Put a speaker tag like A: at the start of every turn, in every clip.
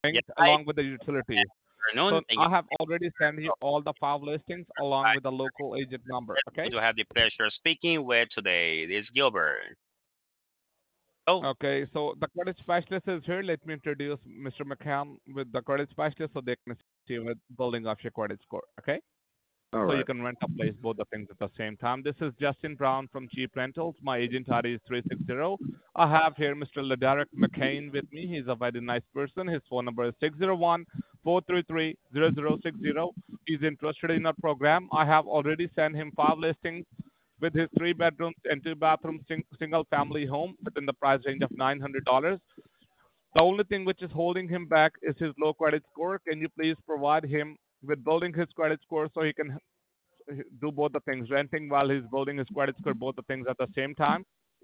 A: Yes,
B: linked
A: hi.
B: along with the utility.
A: Afternoon.
B: So
A: Thank you
B: I have
A: for
B: already sent you all the five listings along with the local agent number.
A: who
B: Okay.
A: to have the pleasure of speaking with today. This is Gilbert. Oh,
B: Okay. So the credit specialist is here. Let me introduce Mr. McCann with the credit specialist so they can assist you with building up your credit score. Okay.
C: All
B: So you
C: right.
B: can rent a place, both the things at the same time. This is Justin Brown from Cheap Rentals. My agent ID is 360. I have here Mr. Ladarick McCain with me. He's a very nice person. His phone number is 601-433-0060. He's interested in our program. I have already sent him five listings with his three bedrooms and two bathrooms single family home within the price range of $900. The only thing which is holding him back is his low credit score. Can you please provide him with building his credit score so he can do both the things, renting while he's building his credit score, both the things at the same time?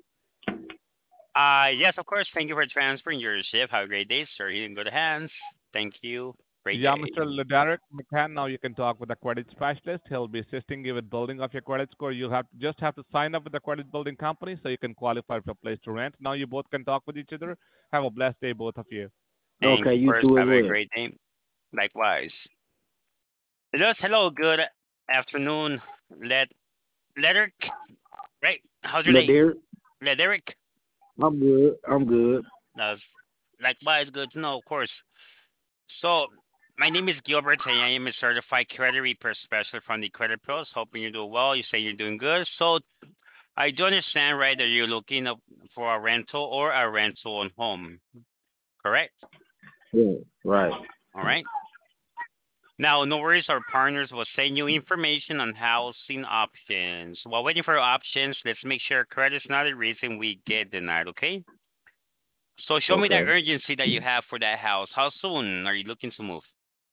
A: yes, of course. Thank you for transferring your ship. Have a great day, sir. You're in good hands. Thank you. Great
B: Yeah,
A: day.
B: Mr. Ladarick McCann, now you can talk with a credit specialist. He'll be assisting you with building of your credit score. You have just have to sign up with the credit building company so you can qualify for a place to rent. Now you both can talk with each other. Have a blessed day, both of you.
A: Thank
C: Okay,
A: you
C: you
A: first.
C: too as
A: Have a
C: well.
A: great day. Likewise. Hello. Good afternoon. Let Lederick. Right. How's your
C: Let
A: day?
C: there.
A: Lederick.
C: I'm good. I'm good.
A: That's likewise good to know, of course. So, my name is Gilbert, and I am a certified credit repair specialist from the Credit Pros. Hoping you're doing well. You say you're doing good. So, I do understand, right, that you're looking up for a rental or a rental on home, correct?
C: Yeah. Right.
A: All right. Now, no worries. Our partners will send you information on housing options. While waiting for options, let's make sure credit's not a reason we get denied. Okay. So, show me that
C: Okay.
A: urgency that you have for that house. How soon are you looking to move?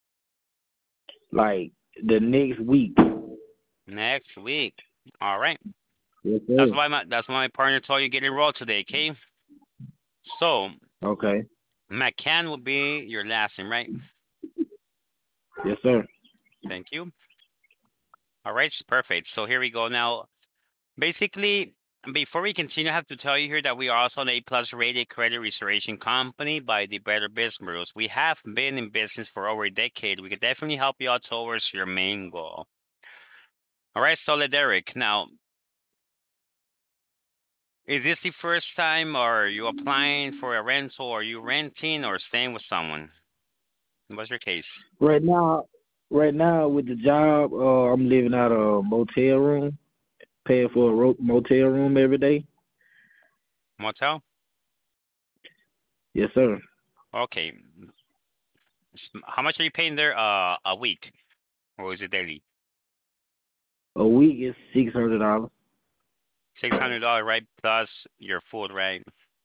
C: Like the next week.
A: Next week. All right.
C: Yes, sir.
A: That's why my partner told you get enrolled today, okay? So
C: Okay.
A: McCann will be your last name, right?
C: Yes, sir.
A: Thank you. All right, perfect. So here we go. Now, basically, before we continue, I have to tell you here that we are also an A plus rated credit restoration company by the Better Business Bureaus. We have been in business for over a decade. We could definitely help you out towards your main goal. All right, so Derek. Now, is this the first time, or are you applying for a rental, or are you renting, or staying with someone? What's your case?
C: Right now, right now with the job, I'm living out a motel room, paying for a motel room every day.
A: Motel?
C: Yes, sir.
A: Okay. How much are you paying there a week? Or is it daily?
C: A week is $600.
A: $600, right? Plus your food, right?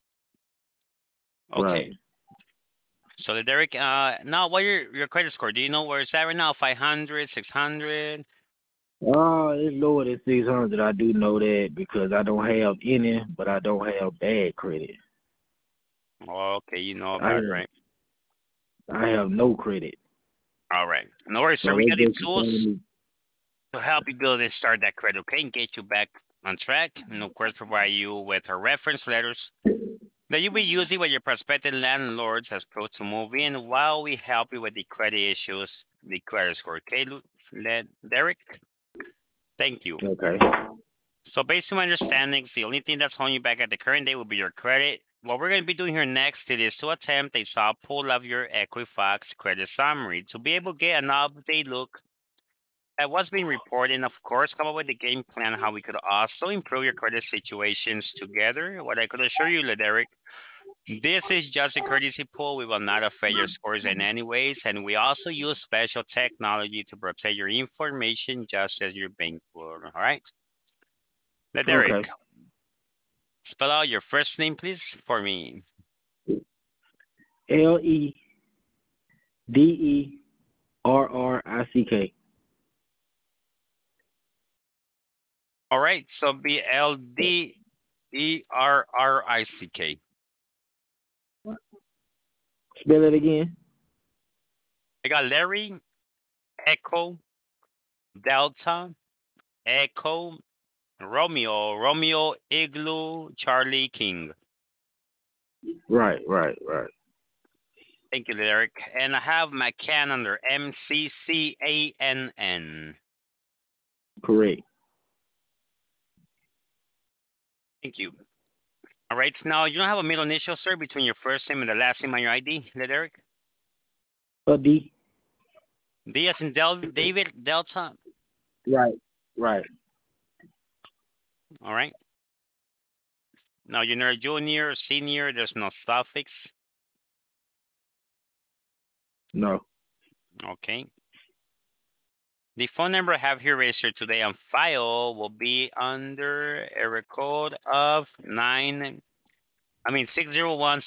C: Right.
A: Okay. So Derek, now what your credit score? Do you know where it's at right now? 500, 600?
C: It's lower than 600. I do know that because I don't have any, but I don't have bad credit.
A: Okay, you know
C: I
A: about it,
C: have
A: right?
C: I have no credit,
A: All right. No worries, sir.
C: so
A: We
C: they
A: got the
C: just telling
A: tools
C: me.
A: to help you build and start that credit, okay? And get you back on track. And of course, provide you with our reference letters that you'll be using with your prospective landlords as proof to move in while we help you with the credit issues, the credit score. Okay, Derek? Thank you.
C: Okay.
A: So, based on my understandings, the only thing that's holding you back at the current day will be your credit. What we're going to be doing here next is to attempt a soft pull of your Equifax credit summary to be able to get an update look at what's being reported, and of course, come up with a game plan how we could also improve your credit situations together. What I could assure you, Derek, this is just a courtesy pool. We will not affect your scores in any ways, and we also use special technology to protect your information just as your bank would. All right? Let
C: Okay.
A: Derek spell out your first name, please, for me.
C: LEDERRICK.
A: All right, so BLDERRICK.
C: Spell it again.
A: I got Larry, Echo, Delta, Echo, Romeo, Igloo, Charlie, King.
C: Right, right, right.
A: Thank you, Derek. And I have McCann under MCCANN.
C: Correct.
A: Thank you. All right. So now you don't have a middle initial, sir, between your first name and the last name on your ID, Derek?
C: D.
A: D as in David Delta.
C: Right. Right.
A: All right. Now you're not a junior, senior. There's no suffix.
C: No.
A: Okay. The phone number I have here registered today on file will be under area code of 601,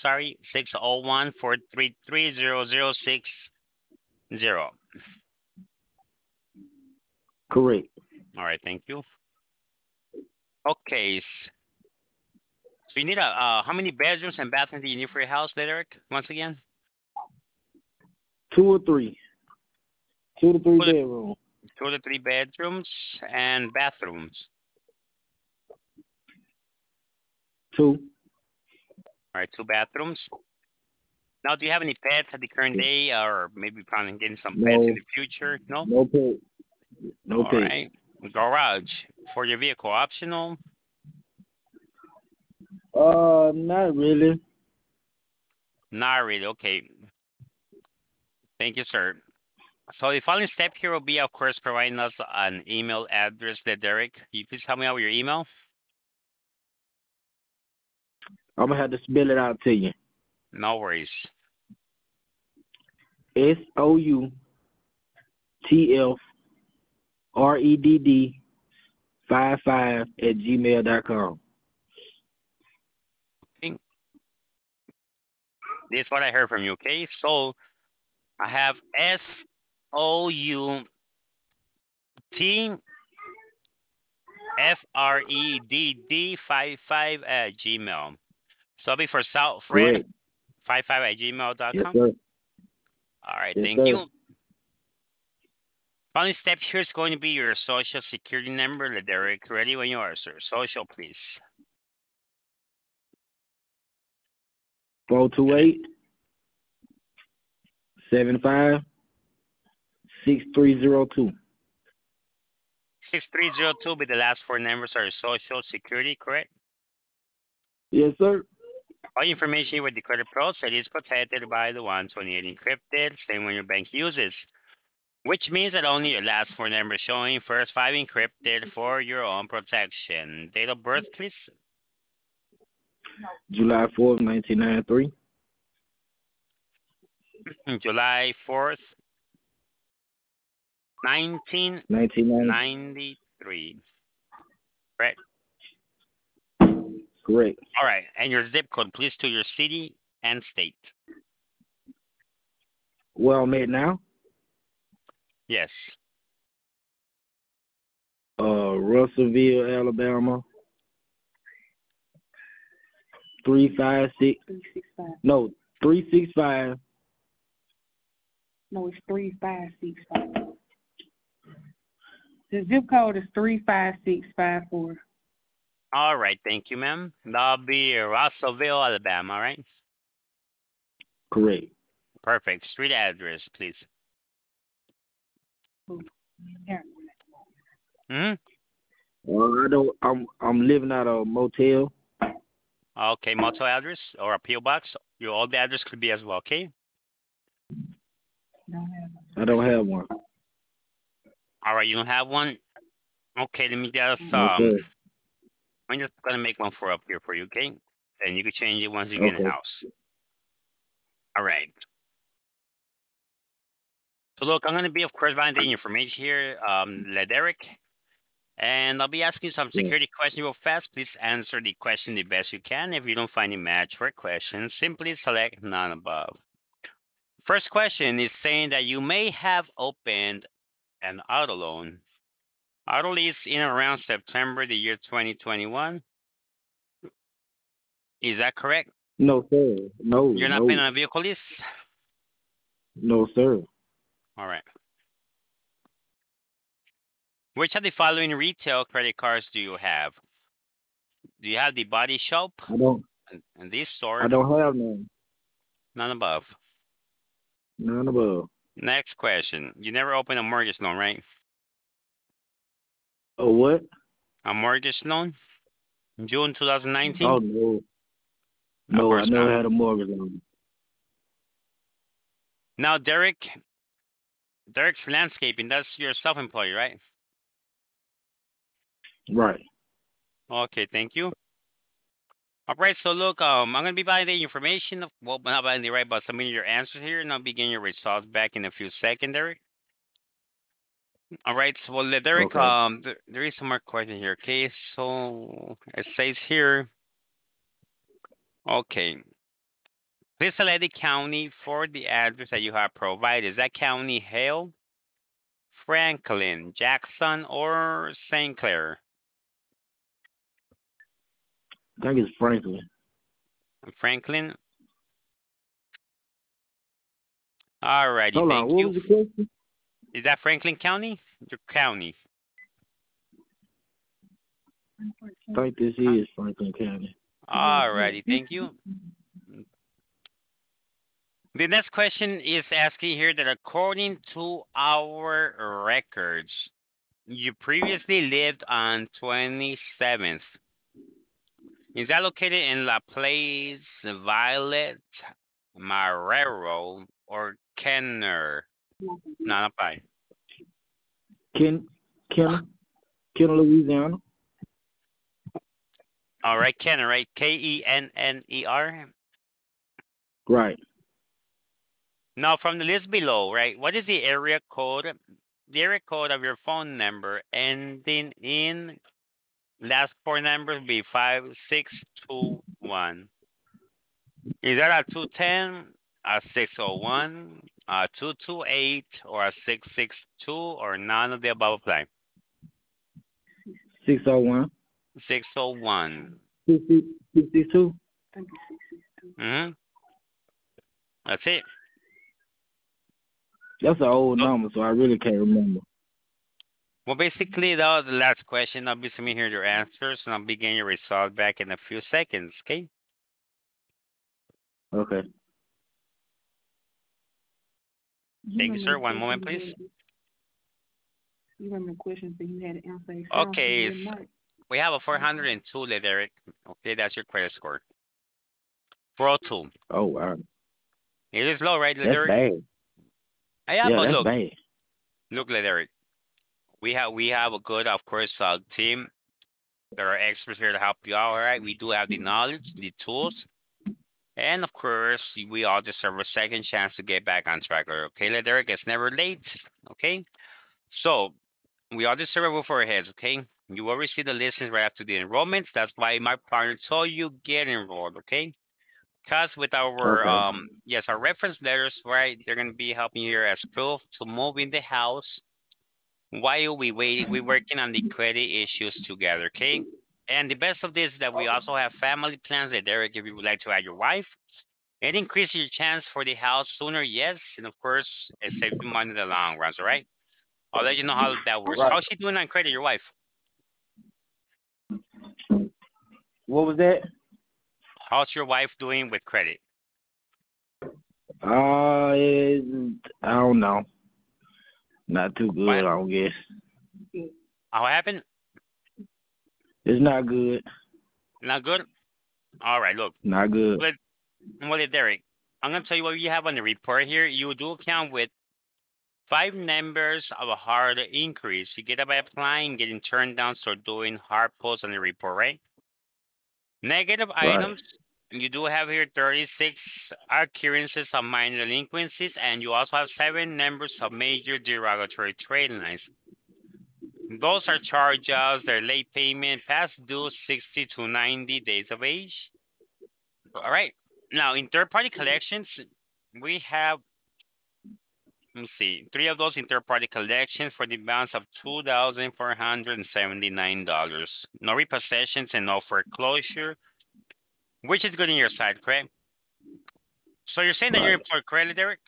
A: 601-433-0060.
C: Correct.
A: All right, thank you. Okay. So you need how many bedrooms and bathrooms do you need for your house, Derek? Once again?
C: 2 or 3. 2 to 3
A: Two to-
C: bedroom.
A: 2 to 3 bedrooms and bathrooms.
C: 2.
A: All right, 2 bathrooms. Now, do you have any pets at the current day, or maybe planning on getting some pets in
C: No.
A: the future? No?
C: No pet. No
A: All
C: pet.
A: right. Garage for your vehicle, optional?
C: Not really.
A: Not really. Okay. Thank you, sir. So the following step here will be, of course, providing us an email address there, Derek. Can you please help me out with your email?
C: I'm gonna have to spell it out to you.
A: No worries.
C: SOUTFREDD55@gmail.com.
A: Okay. This is what I heard from you, okay? So I have SOUTFREDD55 So it'll be for Fred
C: Correct.
A: 55@gmail.com.
C: Yes, sir.
A: All right,
C: Yes,
A: thank
C: sir.
A: you. Final step here is going to be your social security number, Derek. Ready when you are, sir. Social, please.
C: 428 75 6302.
A: 6302 be the last 4 numbers are social security, correct?
C: Yes, sir.
A: All information with the credit process is protected by the 128 encrypted, same when your bank uses, which means that only your last 4 numbers showing first 5 encrypted for your own protection. Date of birth, please.
C: July 4th, 1993.
A: July 4th,
C: 1990.
A: 1993. Correct.
C: Correct.
A: All right. And your zip code, please, to your city and state.
C: Where I'm at now?
A: Yes.
C: Russellville, Alabama. 356.
D: 365.
C: No, 365.
D: No, it's 3565. The zip code is 35654.
A: All right. Thank you, ma'am. That'll be Russellville, Alabama, all right?
C: Correct.
A: Perfect. Street address, please.
D: Yeah.
A: Hmm.
C: I'm living at a motel.
A: Okay, motel address or a PO box. Your old address could be as well. Okay.
C: I don't have one.
A: All right. You don't have one. Okay. Let me just
C: No, sir.
A: I'm just gonna make one for up here for you. Okay. And you can change it once you get in the
C: Okay.
A: house. All right. So look, I'm gonna be, of course, validating information here, Derek, and I'll be asking some
C: Yeah.
A: security questions real fast. Please answer the question the best you can. If you don't find a match for a question, simply select none above. First question is saying that you may have opened an auto loan. Auto lease in around September the year 2021. Is that correct?
C: No, sir. No,
A: You're not
C: no.
A: paying on a vehicle lease?
C: No, sir.
A: All right. Which of the following retail credit cards do you have? Do you have the Body Shop
C: I don't
A: and this store?
C: I don't have none.
A: None above.
C: None above.
A: Next question. You never opened a mortgage loan, right?
C: Oh, what?
A: A mortgage loan? June
C: Oh
A: 2019?
C: no,
A: Of
C: no, I
A: course not.
C: never had a mortgage on
A: Now, Derek's landscaping, that's your self-employed, right?
C: it. Right.
A: Okay, thank you. All right, so look, I'm gonna be validating information. Well, not validating, right, but submitting your answers here, and I'll begin your results back in a few seconds, Derek. All right, so well, Derek,
C: Okay.
A: there is some more question here. Okay, so it says here, okay, please select the county for the address that you have provided. Is that county Hale, Franklin, Jackson, or St. Clair?
C: I think it's Franklin.
A: Franklin. All righty,
C: Hold on.
A: thank
C: What
A: you.
C: was the question?
A: Is that Franklin County? Your county.
C: I think this is Franklin County.
A: All righty, thank you. The next question is asking here that according to our records, you previously lived on 27th. Is that located in La Place, Violet, Marrero, or Kenner? No, not by.
C: Ken, Kenner, Louisiana.
A: All right, Kenner, right? Kenner.
C: Right.
A: Now, from the list below, right? What is the area code? The area code of your phone number ending in last four numbers be 5621. Is that a 210, a 601, a 228, or a 662, or none of the above apply?
C: 601.
A: 601.
C: 62.
A: Mm-hmm. That's it.
C: That's an old
A: So,
C: number, so I really can't remember.
A: well, basically, that was the last question. I'll be submitting here your answers, and I'll begin your result back in a few seconds, okay?
C: Okay.
A: Thank you, sir. One moment, please.
D: You remember the questions that you had to answer yourself?
A: Okay, we have a 402, Derek. Okay, that's your credit score. 402.
C: Oh, wow.
A: It is low, right,
C: That's
A: Derek?
C: bad.
A: Yeah,
C: Yeah,
A: but
C: that's
A: look,
C: bad.
A: Derek. We have a good, of course, team. There are experts here to help you out. All right, we do have the knowledge, the tools, and of course, we all deserve a second chance to get back on track. Okay, Derek, it's never late. Okay, so we all deserve a roof over our heads. Okay, you will receive the listings right after the enrollments. That's why my partner told you get enrolled. Okay, because with our
C: Okay.
A: yes, our reference letters, right, they're gonna be helping you here as proof to move in the house while we waiting, we're working on the credit issues together, okay? And the best of this is that we also have family plans that Derek, if you would like to add your wife, it increases your chance for the house sooner, yes, and of course, it saves you money in the long run, all right? I'll let you know how that works.
C: Right.
A: How's she doing on credit, your wife?
C: What was that?
A: How's your wife doing with credit?
C: I don't know. Not too good,
A: What,
C: I don't guess.
A: how happened?
C: It's not good.
A: Not good? All right, look,
C: Not good.
A: well, Derek, I'm gonna tell you what you have on the report here. You do account with 5 numbers of a hard increase. You get it by applying, getting turned down, so doing hard pulls on the report, right? Negative
C: Right.
A: items. You do have here 36 occurrences of minor delinquencies, and you also have 7 numbers of major derogatory trade lines. Those are charge-offs, they're late payment, past due 60 to 90 days of age. All right. Now, in third-party collections, we have, let me see, 3 of those in third-party collections for the balance of $2,479. No repossessions and no foreclosure, which is good in your side, correct? So you're saying that you're
C: Right.
A: employed, correctly, Derek?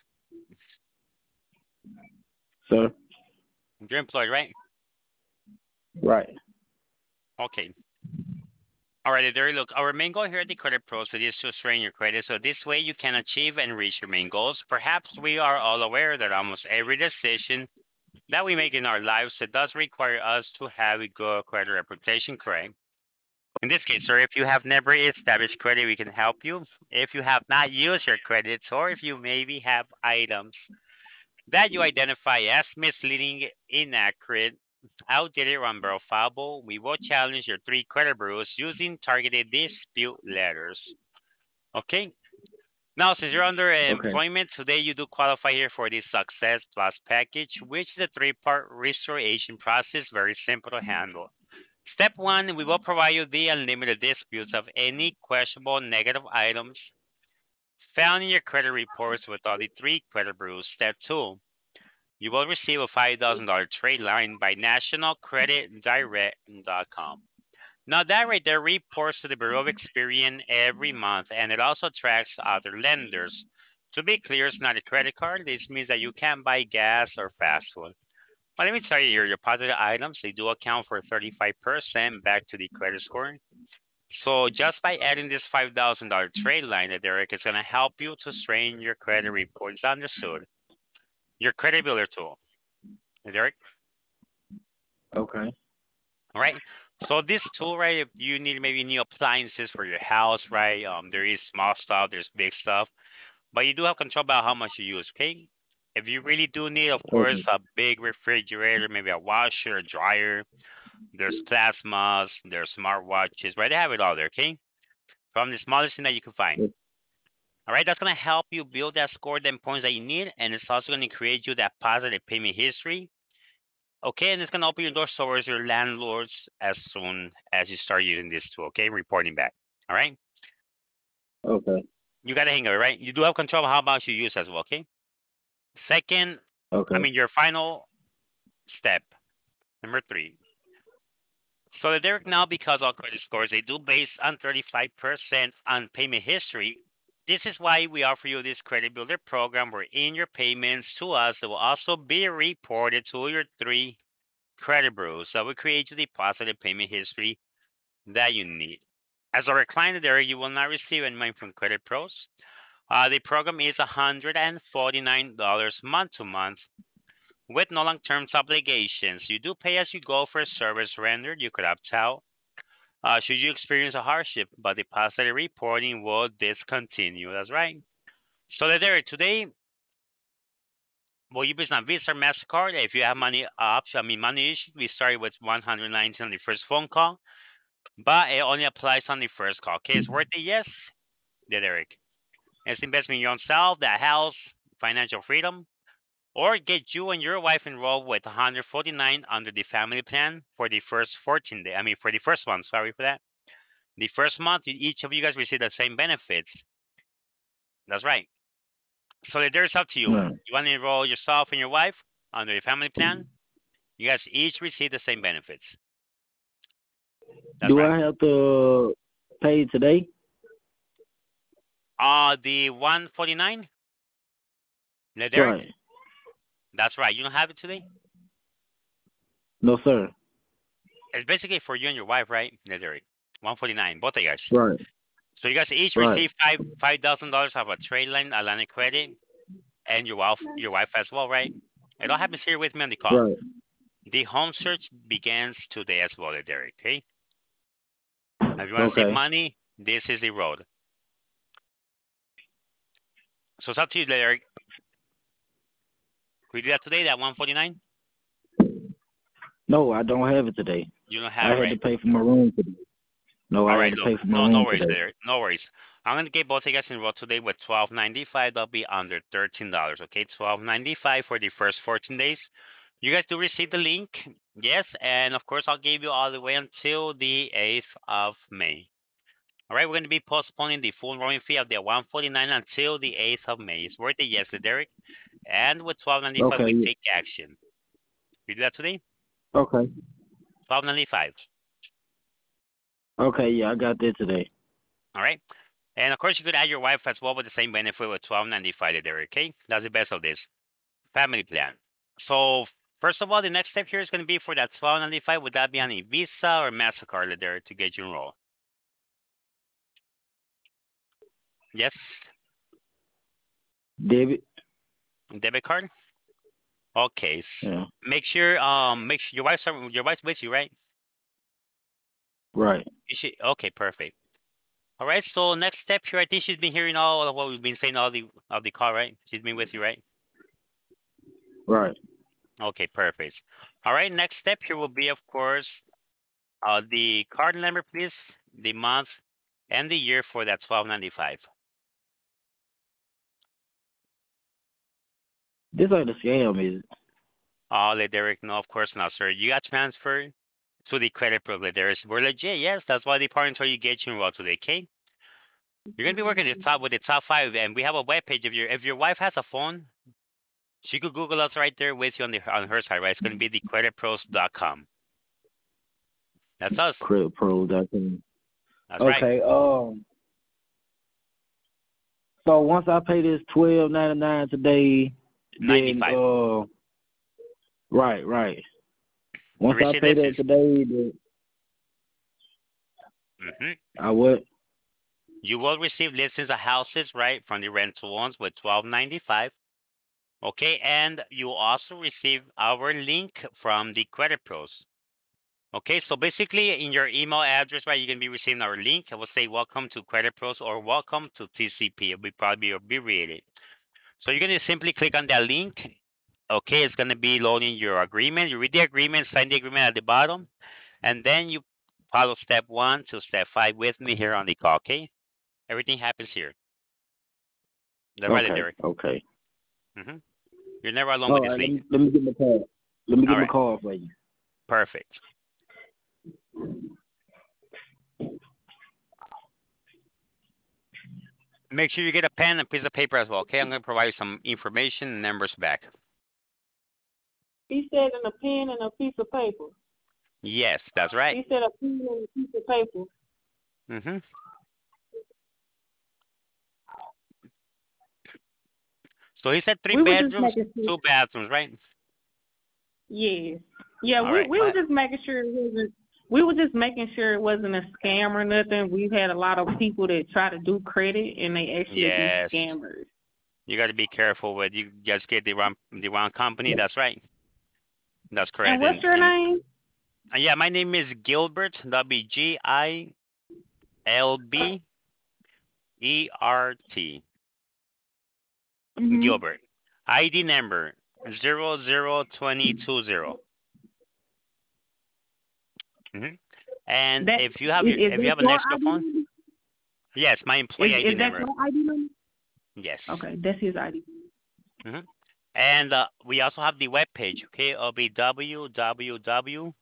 C: Sir?
A: You're employed, right?
C: Right.
A: Okay. All All right, there. Look, our main goal here at the Credit Pros is to strengthen your credit, so this way you can achieve and reach your main goals. Perhaps we are all aware that almost every decision that we make in our lives, it does require us to have a good credit reputation, correct? In this case, sir, if you have never established credit, we can help you. If you have not used your credits, or if you maybe have items that you identify as misleading, inaccurate, outdated, or unverifiable, we will challenge your three credit bureaus using targeted dispute letters. Okay? Now, since you're under
C: Okay.
A: employment, today you do qualify here for the Success Plus package, which is a three-part restoration process, very simple to handle. Step one, we will provide you the unlimited disputes of any questionable negative items found in your credit reports with all the three credit bureaus. Step two, you will receive a $5,000 trade line by nationalcreditdirect.com. Now that right there reports to the Bureau of Experian every month, and it also tracks other lenders. To be clear, it's not a credit card. This means that you can buy gas or fast food. But let me tell you here, your positive items, they do account for 35% back to the credit score. So just by adding this $5,000 trade line, Derek, is going to help you to strengthen your credit reports. Understood. Your credit builder tool. Derek?
C: Okay.
A: All right. So this tool, right, if you need maybe new appliances for your house, right? There is small stuff, there's big stuff, but you do have control about how much you use, okay? If you really do need, of
C: Okay.
A: course, a big refrigerator, maybe a washer, a dryer, there's plasmas, there's smartwatches, right? They have it all there, okay? From the smallest thing that you can find. All right, that's gonna help you build that score, them points that you need, and it's also gonna create you that positive payment history. Okay, and it's gonna open your doors towards your landlords as soon as you start using this tool. Okay, reporting back. All right,
C: Okay.
A: you got to hang it, right? You do have control of how much you use as well. Okay. Second,
C: Okay.
A: your final step, number three. So the Derek now, because all credit scores they do based on 35% on payment history. This is why we offer you this credit builder program where in your payments to us, it will also be reported to your three credit bureaus. So we create you the positive payment history that you need. As a recliner there, you will not receive any money from Credit Pros. The program is $149 month to month with no long-term obligations. You do pay as you go for a service rendered. You could opt out. Should you experience a hardship, but the positive reporting will discontinue. That's right. So there today, well, you use on Visa or MasterCard. If you have money option, money issues, we started with 119 on the first phone call, but it only applies on the first call. Okay, it's worth it, yes, Derek. It's investment in your own self, that house, financial freedom, or get you and your wife enrolled with 149 under the family plan for the first 14 day. For the first month. Sorry for that. The first month, each of you guys receive the same benefits. That's right. So there's up to you.
C: Right.
A: You want to enroll yourself and your wife under the family plan? You guys each receive the same benefits. That's
C: Do
A: right.
C: I have to pay today?
A: The 149, Derek.
C: Right.
A: That's right. You don't have it today.
C: No, sir.
A: It's basically for you and your wife, right, Derek? 149, both of you guys.
C: Right.
A: So you guys each
C: Right.
A: receive $5,000 of a trade line, a line of credit, and your wife as well, right? It all happens here with me on the call.
C: Right.
A: The home search begins today as well, Derek. Okay. If you want to save
C: Okay.
A: money, this is the road. So it's up to you, Derek. We do that today, that 149?
C: No, I don't have it today.
A: You don't
C: I
A: have it,
C: had to
A: right?
C: pay for my room today. No,
A: All
C: I had
A: right,
C: to
A: look,
C: pay for my
A: no
C: room
A: worries
C: today.
A: there. No worries. I'm gonna get both of you guys enrolled today with $12.95. That'll be under $13. Okay, $12.95 for the first 14 days. You guys do receive the link, yes, and of course I'll give you all the way until the 8th of May. All right, we're going to be postponing the full enrollment fee of the 149 until the 8th of May. It's worth it, yes, Derek. And with 12.95, we
C: Okay.
A: take action. We do that today.
C: Okay.
A: 12.95.
C: Okay. Yeah, I got that today.
A: All right. And of course, you could add your wife as well with the same benefit with 12.95 there. Okay, that's the best of this family plan. So first of all, the next step here is going to be for that 12.95. Would that be on a Visa or Mastercard there to get you enrolled? Yes.
C: Debit.
A: Debit card. Okay.
C: Yeah.
A: Make sure your wife's with you, right?
C: Right.
A: Okay, perfect. All right. So next step here, I think she's been hearing all of what we've been saying all the call, right? She's been with you, right?
C: Right.
A: Okay, perfect. All right. Next step here will be, of course, the card number, please, the month and the year for that 12.95.
C: This ain't a scam, is it?
A: Let Derek know, of course not, sir. You got transferred to the credit program. We're legit, yes. That's why the partner told you get you enrolled today, okay? You're gonna be working with the top five, and we have a web page. If your wife has a phone, she could Google us right there with you on her side, right? It's gonna be the creditpros.com. That's us.
C: Creditpro.com.
A: That's right.
C: Okay. So once I pay this $12.99 today, then
A: 95.
C: right. Once I
A: Receive
C: pay that
A: listings.
C: today, then
A: hmm
C: I what?
A: You will receive listings of houses, right, from the rental ones with 12.95. Okay, and you also receive our link from the Credit Pros. Okay, so basically in your email address, right, you're gonna be receiving our link. It will say welcome to Credit Pros or welcome to TCP. It'll be probably abbreviated. So you're gonna simply click on that link. Okay, it's gonna be loading your agreement. You read the agreement, sign the agreement at the bottom, and then you follow step 1 to step 5 with me here on the call. Okay, everything happens here. That's right,
C: Okay.
A: Derek.
C: Okay.
A: hmm You're never alone with
C: All
A: this
C: right. Let
A: link.
C: me let me get my card. Let me
A: All
C: get my
A: right,
C: card for you.
A: perfect. Make sure you get a pen and piece of paper as well. Okay, I'm gonna provide you some information and numbers back.
D: He said in a pen and a piece of paper.
A: Yes, that's right.
D: He said a pen and a piece of paper.
A: hmm So he said three
D: We were just
A: bedrooms,
D: making sure.
A: two bathrooms, right?
D: Yes. Yeah,
A: All
D: we
A: right.
D: we were just making sure it wasn't. We were just making sure it wasn't a scam or nothing. We've had a lot of people that try to do credit and they actually be
A: Yes,
D: scammers.
A: you got to be careful with you just get the wrong company. That's right. That's
D: And
A: correct.
D: what's
A: And
D: your
A: and
D: name?
A: yeah, my name is Gilbert. That'll be Gilbert.
D: Mhm.
A: Gilbert. ID number 00220. hmm And
D: That
A: if you have
D: is,
A: your
D: is
A: if you
D: that
A: have an
D: your
A: extra
D: ID
A: phone,
D: number?
A: yes, my employee ID
D: Is that
A: number.
D: your ID number?
A: Yes.
D: Okay, that's his ID.
A: hmm And we also have the web page. Okay, it'll be www.tango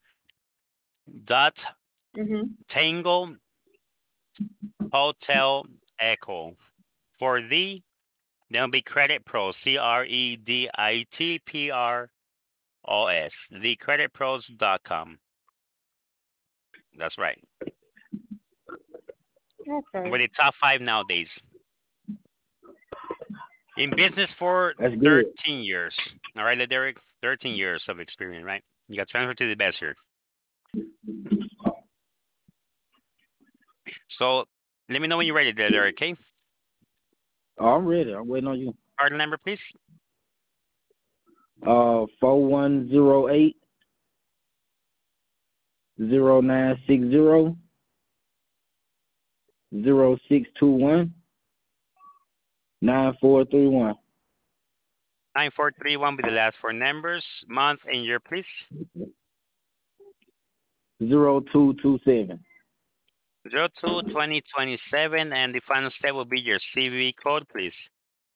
D: Mhm.
A: Hotel Echo for then it'll be Credit Pros, CreditPros, thecreditpros.com. That's right.
D: Okay.
A: We're the top five nowadays. In business for
C: That's good.
A: 13 years. All right, Derek? 13 years of experience, right? You got transferred to the best here. So let me know when you're ready, Derek, okay?
C: Oh, I'm ready. I'm waiting on you.
A: Card number, please.
C: 4108 0960 0621 9431
A: 9431 with the last four numbers, month and year, please.
C: 0227.
A: 02-2027, and the final step will be your CVV code, please.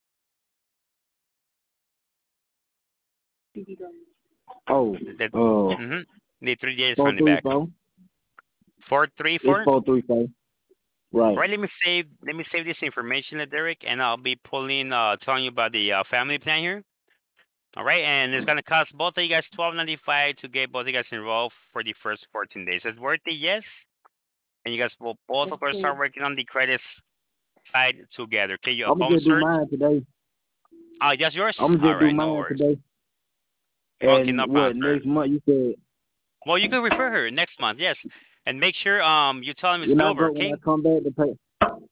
C: Oh,
A: The,
C: uh,
A: the 3 digits from the back.
C: 434. It's
A: 434.
C: 434.
A: All
C: Right.
A: right, let me save this information, Derek, and I'll be telling you about the family plan here. All right, and it's gonna cost both of you guys $12.95 to get both of you guys enrolled for the first 14 days. It's worth it, yes. And you guys will both of course start working on the credits side together. Okay, you have
C: I'm gonna
A: home
C: just do
A: search.
C: mine today.
A: Oh, just yours.
C: I'm gonna
A: All
C: just do
A: right, no
C: mine
A: worries.
C: today.
A: Okay, no
C: And
A: problem,
C: what
A: sir.
C: next month? You said
A: Well, you can refer her next month, yes, and make sure you tell him it's
C: when I
A: Gilbert.
C: go when I
A: Okay.
C: come back to pay.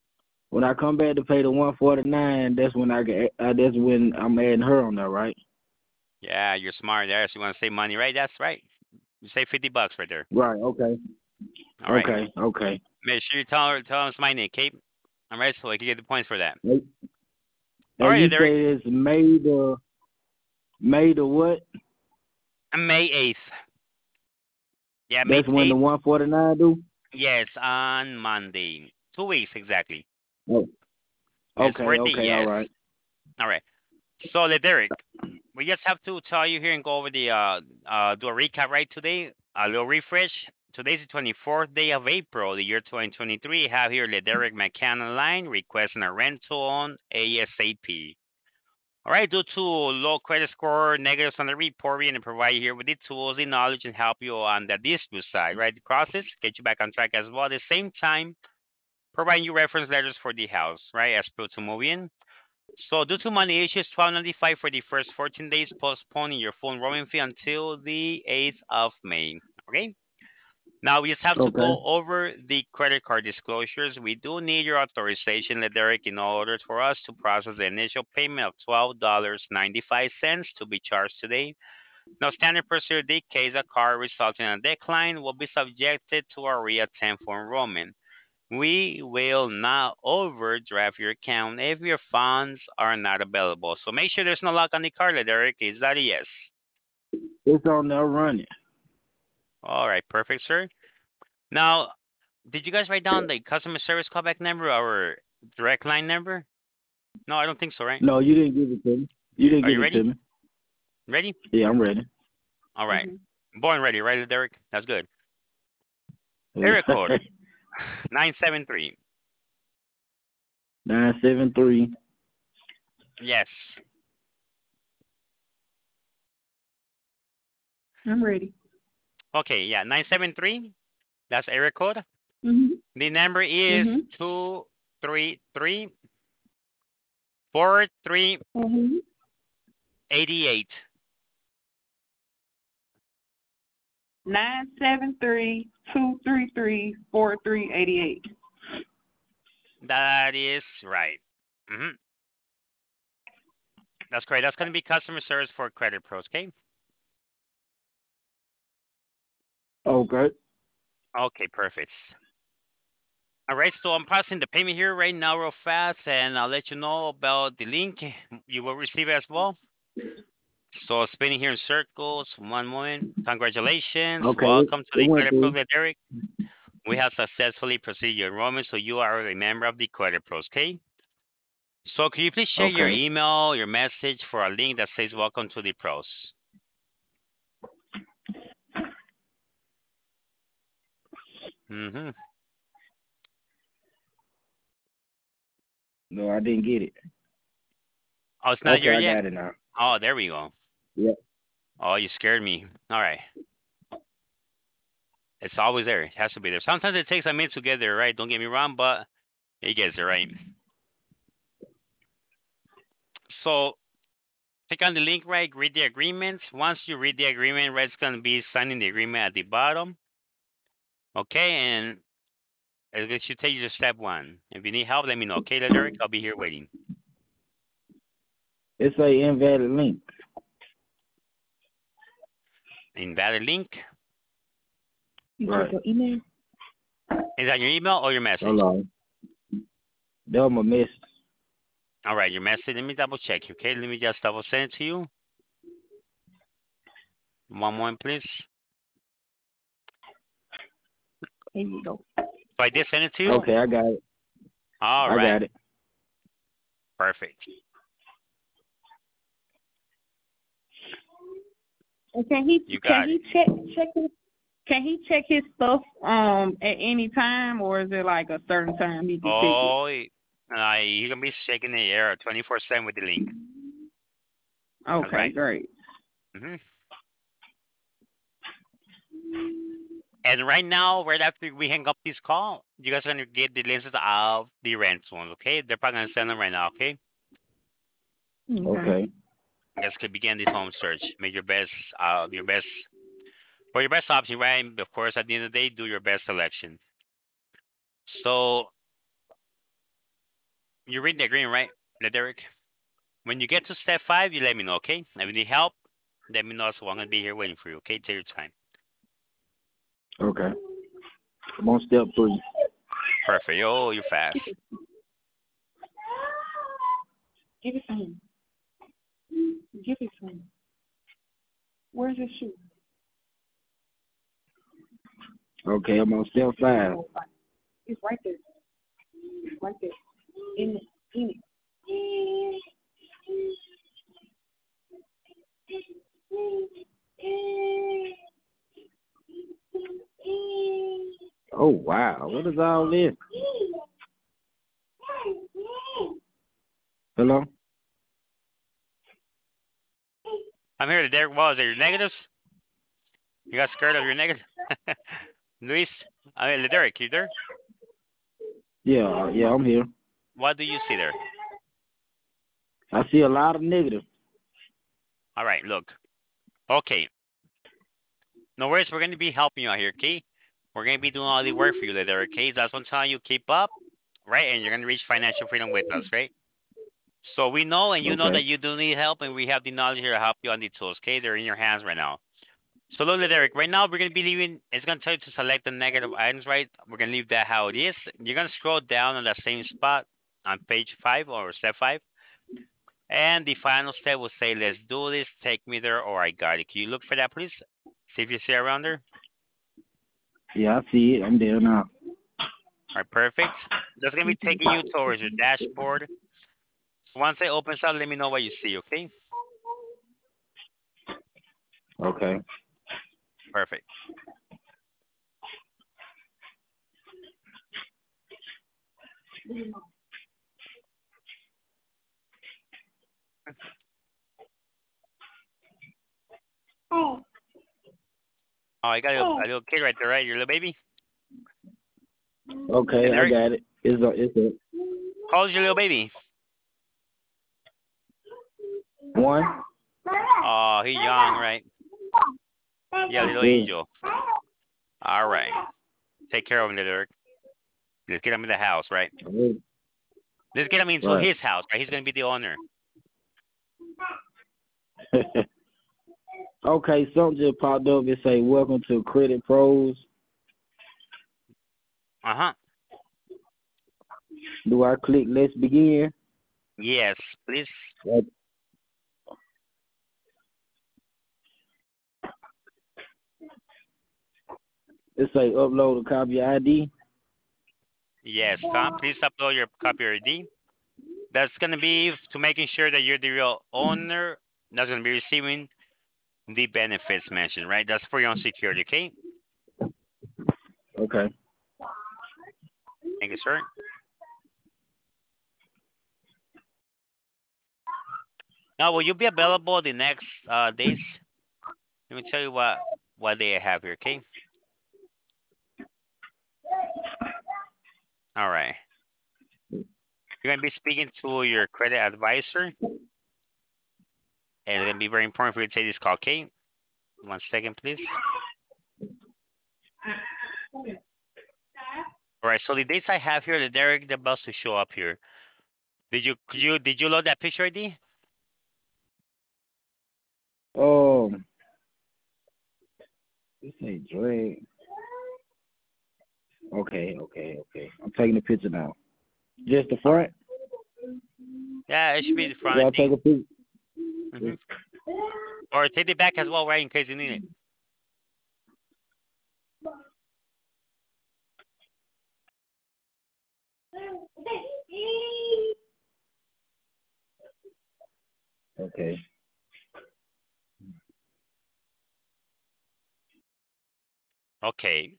C: When I come back to pay the 149, that's when that's when I'm adding her on there, right?
A: Yeah, you're smart there. So you want to save money, right? That's right. You save $50 right there.
C: Right. Okay.
A: All right.
C: Okay.
A: Make sure you tell us my name, Kate. All right, so I can get the points for that.
C: Hey,
A: All right,
C: you
A: Derek.
C: say it's May the what?
A: May 8th. Yeah, May
C: That's when the
A: 8th.
C: 149 do.
A: Yes, on Monday. 2 weeks exactly.
C: Oh.
A: It's
C: Okay.
A: birthday,
C: Okay. All right.
A: yes. All right. So, Derek, we just have to tell you here and go over the do a recap right today. A little refresh. Today's the 24th day of April, the year 2023. Have here Derek McCann line requesting a rental on ASAP. All right, due to low credit score, negatives on the report, we're going to provide you here with the tools, the knowledge, and help you on the dispute side, right? The process, get you back on track as well. At the same time, providing you reference letters for the house, right? As per to move in. So due to money issues, $12.95 for the first 14 days, postponing your full enrollment fee until the 8th of May. Okay. Now we just have to
C: Okay.
A: go over the credit card disclosures. We do need your authorization, Derek, in order for us to process the initial payment of $12.95 to be charged today. Now, standard procedure dictates a card resulting in a decline will be subjected to a reattempt for enrollment. We will not overdraft your account if your funds are not available. So make sure there's no lock on the card, Derek. Is that a yes?
C: It's on there running.
A: All right, perfect, sir. Now, did you guys write down the customer service callback number or direct line number? No, I don't think so, right?
C: No, you didn't give it to me. You didn't
A: Are you
C: give it to
A: ready?
C: me.
A: Ready?
C: Yeah, I'm ready.
A: All right. Born ready, right, Derek? That's good.
C: Yeah.
A: Area code 973.
C: 973.
A: Yes.
D: I'm ready.
A: Okay, yeah, 973. That's area code.
D: Mhm.
A: The number is
D: Mhm.
A: 233 4388.
D: Mhm. 973-233-4388.
A: That is right. Mhm. That's correct. That's going to be customer service for Credit Pros, okay?
C: Okay.
A: Okay, perfect. All right, so I'm processing the payment here right now real fast, and I'll let you know about the link. You will receive it as well. So spinning here in circles. One moment. Congratulations.
C: Okay.
A: Welcome to
C: It
A: the
C: went
A: Credit Pros
C: through.
A: with Derek. We have successfully proceeded your enrollment, so you are a member of the Credit Pros, okay? So can you please share your
C: Okay.
A: email, your message for a link that says welcome to the pros? Mm-hmm.
C: No, I didn't get it.
A: Oh, it's not
C: Okay,
A: here
C: I
A: yet?
C: got it now.
A: Oh, there we go.
C: Yep.
A: Oh, you scared me. All right. It's always there. It has to be there. Sometimes it takes a minute to get there, right? Don't get me wrong, but it gets there, right? So click on the link, right? Read the agreement. Once you read the agreement, right, it's going to be signing the agreement at the bottom. Okay, and it should take you to step one. If you need help, let me know. Okay, Derek, I'll be here waiting.
C: It's a invalid link.
A: Invalid link.
C: Right.
D: Your email?
A: Is that your email or your message?
C: Hold on. That was my message.
A: All right, your message. Let me double check. Okay, let me just double send it to you. One moment, please.
D: Here you go.
A: So I did send it to you.
C: Okay, I got it.
A: All
C: I
A: right.
C: got it.
A: Perfect.
D: And can he
A: You
D: can
A: got
D: he
A: it.
D: check his can he check his stuff at any time, or is it like a certain time he can check it?
A: Oh, you can be shaking the air 24/7 with the link. That's
D: Okay,
A: right.
D: great.
A: hmm And right now, right after we hang up this call, you guys are gonna get the lenses of the rent ones. Okay, they're probably gonna send them right now. Okay,
C: Okay.
A: let's begin this home search. Make your best, for your best option, right? Of course, at the end of the day, do your best selection. So You read the agreement, right, Derek? When you get to step 5, you let me know, okay? If you need help, let me know as well. I'm gonna be here waiting for you, okay? Take your time.
C: Okay. I'm on step 3.
A: Perfect. Oh, you're fast.
D: Give it to him. Give it to him. Where's his shoe?
C: Okay, I'm on step 5.
D: It's right there. It's right there. In it.
C: Oh wow, what is all this? Hello?
A: I'm here. Derek Wallace. Are your negatives? You got scared of your negative? Luis, Derek, you there?
C: Yeah, I'm here.
A: What do you see there?
C: I see a lot of negative.
A: All right, look. Okay. No worries. We're going to be helping you out here, okay? We're going to be doing all the work for you, Derek, okay? That's one telling you keep up, right? And you're going to reach financial freedom with us, right? So we know and you know
C: Okay.
A: that you do need help, and we have the knowledge here to help you on the tools, okay? They're in your hands right now. So look, Derek, right now we're going to be leaving, it's going to tell you to select the negative items, right? We're going to leave that how it is. You're going to scroll down on that same spot on page 5 or step 5. And the final step will say, let's do this, take me there, or I got it. Can you look for that, please? See if you see it around there.
C: Yeah, I see it. I'm there now.
A: All right, perfect. That's going to be taking you towards your dashboard. Once it opens up, let me know what you see, okay?
C: Okay.
A: Perfect. Oh, I got a little kid right there, right? Your little baby? Hey,
C: Okay, I
A: Derek,
C: got it. It's
A: how old is your little baby?
C: 1.
A: Oh, he's young, right? Yeah, little
C: Yeah.
A: angel. All right. Take care of him, Derek. Let's get him in the house, right? Let's get him into
C: Right.
A: his house, right? He's going to be the owner.
C: Okay, something just popped up. It say, "Welcome to Credit Pros."
A: Uh-huh.
C: Do I click "Let's begin"?
A: Yes, please.
C: Right. It say, "Upload a copy of ID."
A: Yes, Tom. Please upload your copy ID. That's going to be to making sure that you're the real owner that's going to be receiving the benefits mentioned, right? That's for your own security, okay?
C: Okay.
A: Thank you, sir. Now, will you be available the next days? Let me tell you what day I have here, okay? All right. You're going to be speaking to your credit advisor, and it's going to be very important for you to take this call, okay? 1 second, please. All right, so the dates I have here, Derek, they're about to show up here. Did you load that picture ID?
C: Um, it say drag. Okay. I'm taking the picture now. Just the
A: All right.
C: front.
A: Yeah, it should be the front,
C: Do
A: I
C: I take
A: think.
C: a picture?
A: Hmm. Or take the back as well, right, in case you need it.
C: Okay.
A: Okay.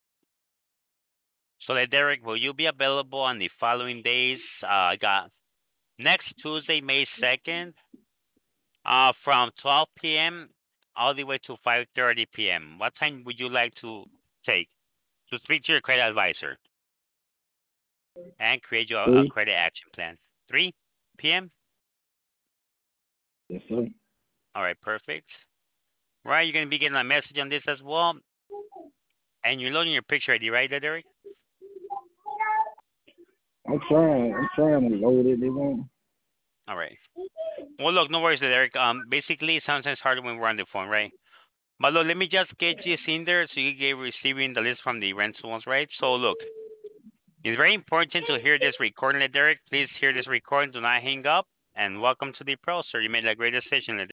A: So, Derek, will you be available on the following days? I got next Tuesday, May 2nd, from 12 p.m. all the way to 5:30 p.m. What time would you like to take to speak to your credit advisor and create your a
C: 3.
A: credit action plan? 3 p.m.
C: Yes, sir.
A: All right, perfect. Right, you're gonna be getting a message on this as well, and you're loading your picture ID, right, there, Derek?
C: I'm trying to load it. They won't.
A: All right. Well, look, no worries, Derek. Basically, sometimes harder when we're on the phone, right? But look, let me just get this in there so you get receiving the list from the rentals, right? So look, it's very important to hear this recording, Derek. Please hear this recording. Do not hang up. And welcome to the pro, sir. You made a great decision,